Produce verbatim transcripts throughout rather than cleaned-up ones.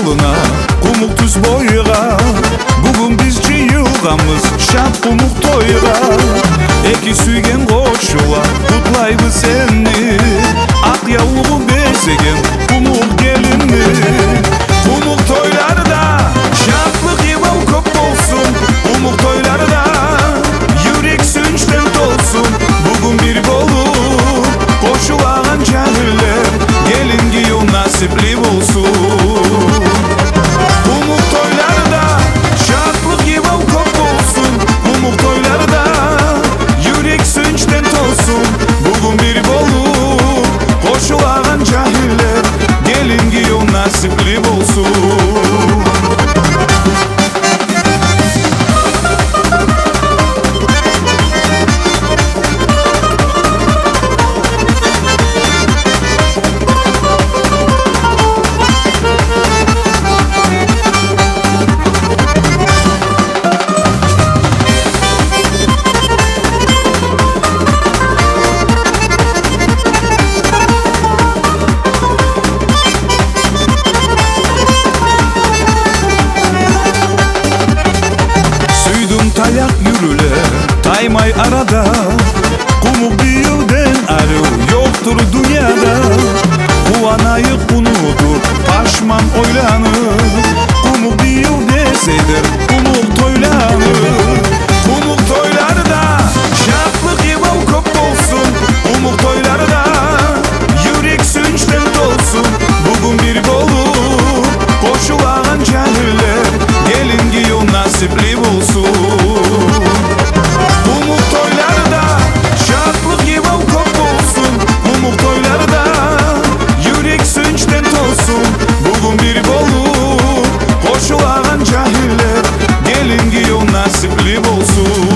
yoluna, kumuk tuz boyuna. Bugün bizce yılgamız şap kumuk toyuna. Eki süygen koşula kutlaydı seni, ak yavruğu besegen kumuk gelinni. Kumuk toylarda şaplık yıvam kop olsun, kumuk toylarda yürek sünçten dolsun. Bugün bir bolup koşulan cahiller, gelin giyin nasipli bulsun. Kumuk toylarda şaplık yıvam kop olsun, kumuk toylarda yürek sünçten dolsun. Bugün bir bolup koşulan cahiller, gelin giyin nasipli bulsun. Tayak yürüle, taymay arada. Kumuk bir yılden arı yoktur dünyada. Kuvanayık unudur, paşman oylanır. Kumuk bir yıl deseydir, kumuk toylanır. Kumuk toylarda şaplık yıvam kop olsun, kumuk toylarda yürek sünçten dolsun. Bugün bir bolup koşulan cahiller, gelin giyin nasipli bulsun. Kumuk toylarda şaplık yıvam kop olsun, kumuk toylarda yürek sünçten dolsun. Bugün bir bolup koşulan cahiller, gelin giyin nasipli bulsun.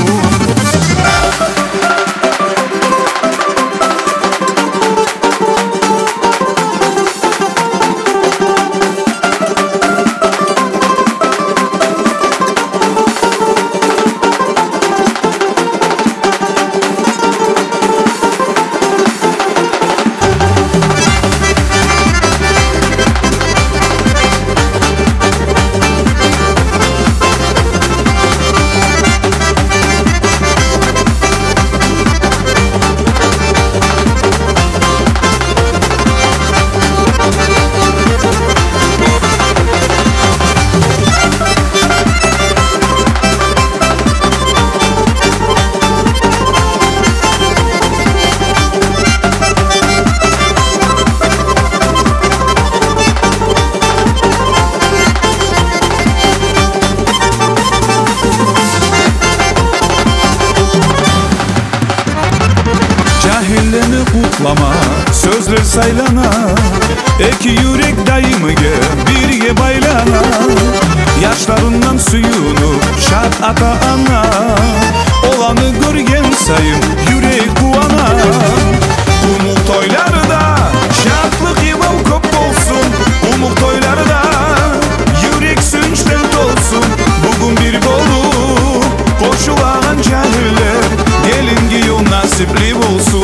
Cahillerini kutlama, sözler saylana. Eki yürek daimige birge baylana. Yaşlarından suyunu şart ata ana. Olanı görgen sayın yürek kuvana. Kumuk toylarda şartlık yıvam kop olsun, kumuk toylarda yürek sünçten dolsun. Bugün bir bolup koşulan cahiller, gelin giyin nasipli bulsun.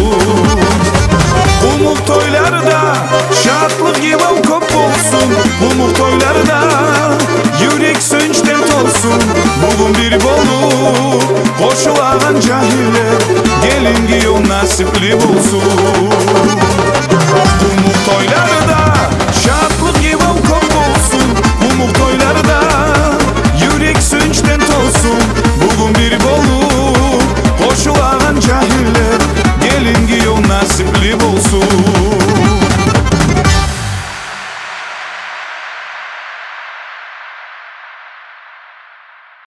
Kumuk toylarda şartlık yıvam kop olsun, kumuk toylarda yürek sünçten dolsun. Bugün bir bolup koşulan cahiller, gelin giyin nasipli bulsun. Kumuk toylarda